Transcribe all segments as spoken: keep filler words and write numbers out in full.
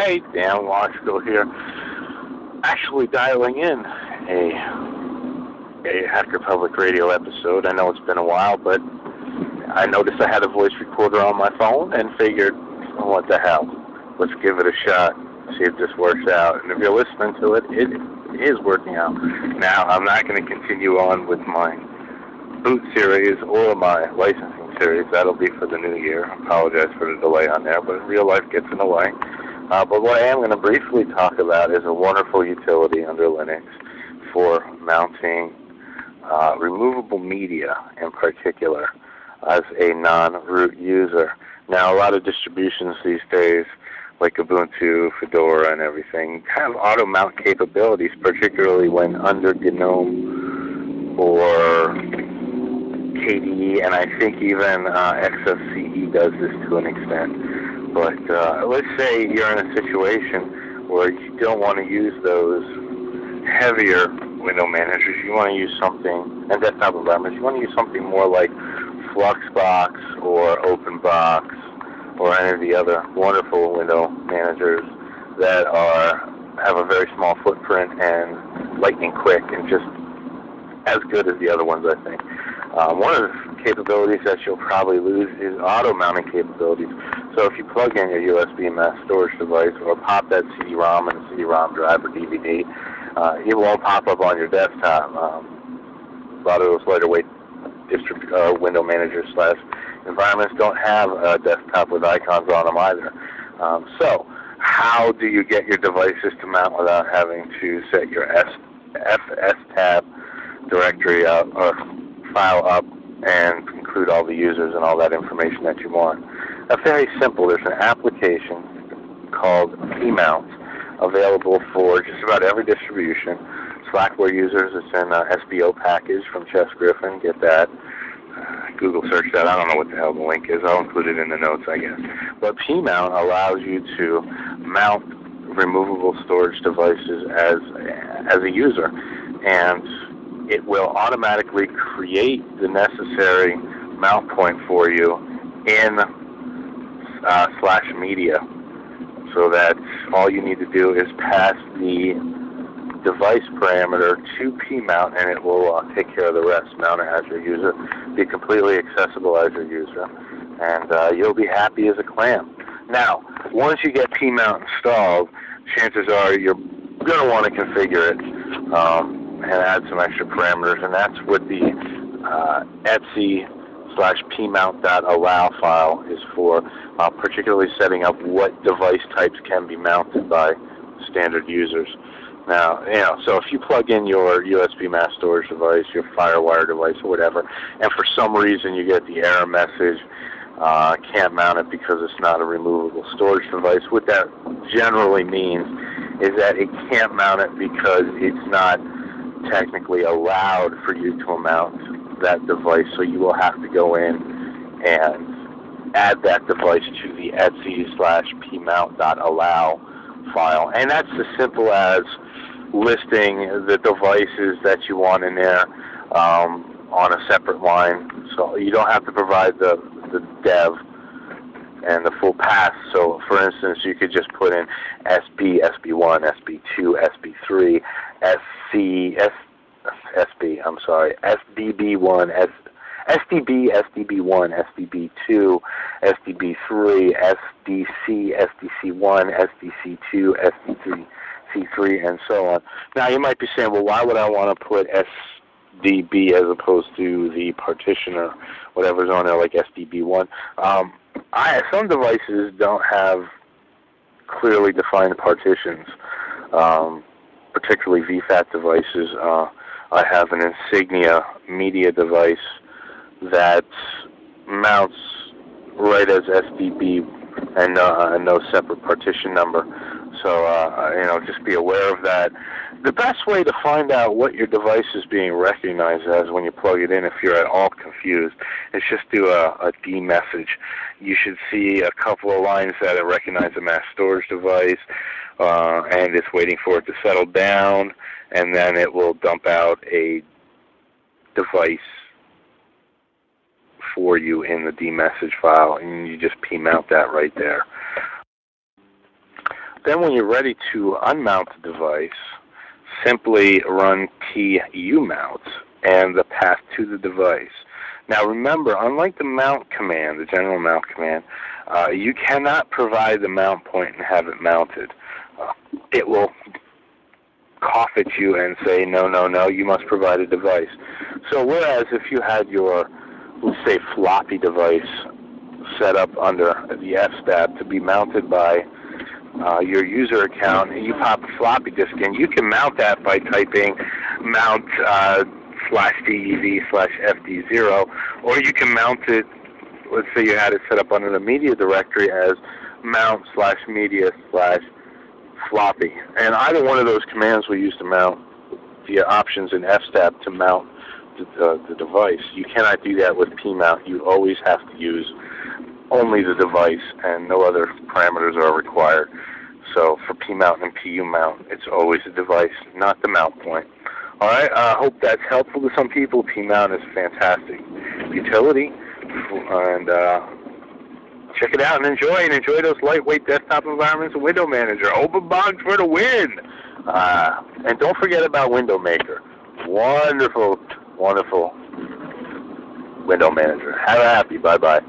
Hey, Dan Washville here. Actually dialing in a a Hacker Public Radio episode. I know it's been a while, but I noticed I had a voice recorder on my phone and figured, oh, what the hell? Let's give it a shot, see if this works out. And if you're listening to it, it is working out. Now, I'm not going to continue on with my boot series or my licensing series. That'll be for the new year. I apologize for the delay on there, but real life gets in the way. Uh, but what I am going to briefly talk about is a wonderful utility under Linux for mounting uh, removable media in particular as a non-root user. Now, a lot of distributions these days, like Ubuntu, Fedora, and everything, have auto-mount capabilities, particularly when under GNOME or K D E, and I think even uh, X F C E does this to an extent. But uh, let's say you're in a situation where you don't want to use those heavier window managers. You want to use something, and desktop environments, you want to use something more like Fluxbox or OpenBox or any of the other wonderful window managers that are have a very small footprint and lightning quick and just as good as the other ones, I think. Um, one of the capabilities that you'll probably lose is auto-mounting capabilities. So if you plug in your U S B mass storage device or pop that C D ROM and C D ROM drive or D V D, uh, it won't pop up on your desktop. Um, a lot of those lighter weight distrib- uh, window managers slash environments don't have a desktop with icons on them either. Um, so how do you get your devices to mount without having to set your S F S tab directory up or file up and include all the users and all that information that you want? That's very simple. There's an application called Pmount available for just about every distribution. Slackware users, it's in an S B O package from Chess Griffin. Get that. Uh, Google search that. I don't know what the hell the link is. I'll include it in the notes, I guess. But Pmount allows you to mount removable storage devices as as a user, and it will automatically create the necessary mount point for you in uh, slash media, so that all you need to do is pass the device parameter to Pmount, and it will uh, take care of the rest. Mount it as your user, be completely accessible as your user, and uh, you'll be happy as a clam. Now, once you get Pmount installed, chances are you're going to want to configure it um, and add some extra parameters, and that's what the uh, etc slash pmount.allow file is for, uh, particularly setting up what device types can be mounted by standard users. Now, you know, so if you plug in your U S B mass storage device, your FireWire device, or whatever, and for some reason you get the error message, uh, can't mount it because it's not a removable storage device, what that generally means is that it can't mount it because it's not technically allowed for you to mount that device, so you will have to go in and add that device to the etc slash pmount.allow file. And that's as simple as listing the devices that you want in there um, on a separate line. So you don't have to provide the, the dev and the full path. So for instance, you could just put in S B, S B one, S B two, S B three, S C, S, S B, I'm sorry, S D B one, S, S D B, S D B one, S D B two, S D B three, S D C, S D C one, S D C two, S D C three, and so on. Now you might be saying, well, why would I want to put S D B as opposed to the partition or whatever's on there like S D B one? Um, I, some devices don't have clearly defined partitions, um, particularly V FAT devices. Uh, I have an Insignia media device that mounts right as S D B and uh, no separate partition number. So, uh, you know, just be aware of that. The best way to find out what your device is being recognized as when you plug it in, if you're at all confused, is just do a, a D message. You should see a couple of lines that it recognizes a mass storage device, uh, and it's waiting for it to settle down, and then it will dump out a device for you in the D message file, and you just Pmount that right there. then when you're ready to unmount the device, simply run pumount and the path to the device. Now remember, unlike the mount command, the general mount command, uh, you cannot provide the mount point and have it mounted. Uh, it will cough at you and say, no, no, no, you must provide a device. So whereas if you had your, let's say, floppy device set up under the F stab to be mounted by uh, your user account, and you pop a floppy disk in, you can mount that by typing mount uh, slash dev slash fd0, or you can mount it, let's say you had it set up under the media directory as mount slash media slash floppy. And either one of those commands we use to mount via options in F stab to mount the, uh, the device. You cannot do that with pmount. You always have to use only the device, and no other parameters are required. So for pmount and pumount, it's always the device, not the mount point. All right, I uh, hope that's helpful to some people. Pmount is a fantastic utility, and uh, check it out and enjoy and enjoy those lightweight desktop environments in Window Manager. Open box for the win! Uh, and don't forget about Window Maker. Wonderful, wonderful Window Manager. Have a happy. Bye-bye.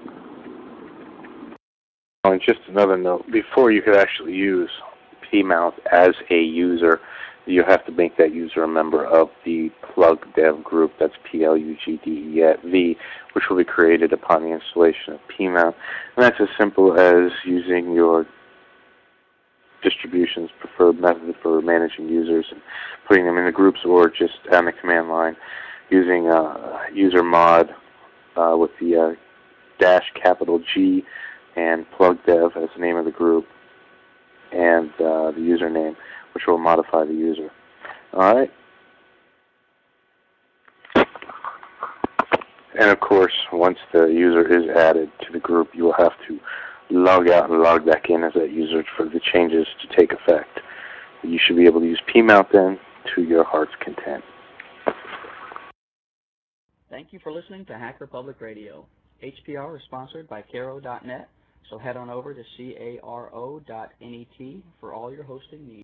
And just another note, before you could actually use pmount as a user, you have to make that user a member of the PlugDev group. That's P L U G D E V, which will be created upon the installation of pmount. And that's as simple as using your distribution's preferred method for managing users and putting them in the groups, or just on the command line using uh, user mod uh, with the uh, dash capital G and PlugDev as the name of the group, and uh, the username, which will modify the user. All right. And of course, once the user is added to the group, you will have to log out and log back in as that user for the changes to take effect. You should be able to use pmount then to your heart's content. Thank you for listening to Hacker Public Radio. H P R is sponsored by Caro dot net, so head on over to caro dot net for all your hosting needs.